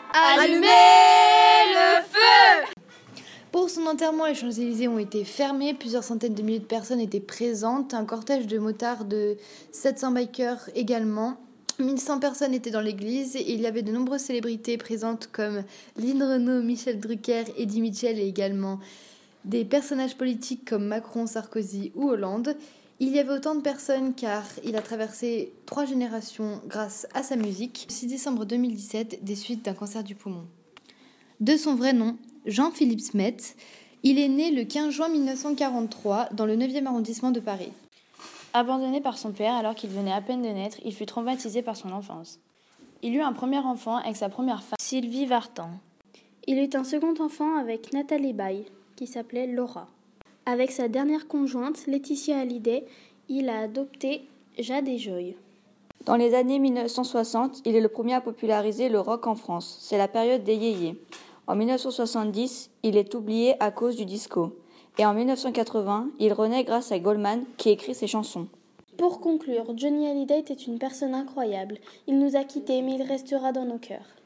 Allumez le feu! Pour son enterrement, les Champs-Élysées ont été fermés, plusieurs centaines de milliers de personnes étaient présentes, un cortège de motards de 700 bikers également. 1100 personnes étaient dans l'église et il y avait de nombreuses célébrités présentes comme Lynn Renault, Michel Drucker, Eddie Mitchell et également des personnages politiques comme Macron, Sarkozy ou Hollande. Il y avait autant de personnes car il a traversé 3 générations grâce à sa musique. Le 6 décembre 2017, des suites d'un cancer du poumon. De son vrai nom, Jean-Philippe Smet, il est né le 15 juin 1943 dans le 9e arrondissement de Paris. Abandonné par son père alors qu'il venait à peine de naître, il fut traumatisé par son enfance. Il eut un premier enfant avec sa première femme, Sylvie Vartan. Il eut un second enfant avec Nathalie Baye, qui s'appelait Laura. Avec sa dernière conjointe, Laetitia Hallyday, il a adopté Jade et Joy. Dans les années 1960, il est le premier à populariser le rock en France. C'est la période des yéyés. En 1970, il est oublié à cause du disco. Et en 1980, il renaît grâce à Goldman qui écrit ses chansons. Pour conclure, Johnny Hallyday était une personne incroyable. Il nous a quittés, mais il restera dans nos cœurs.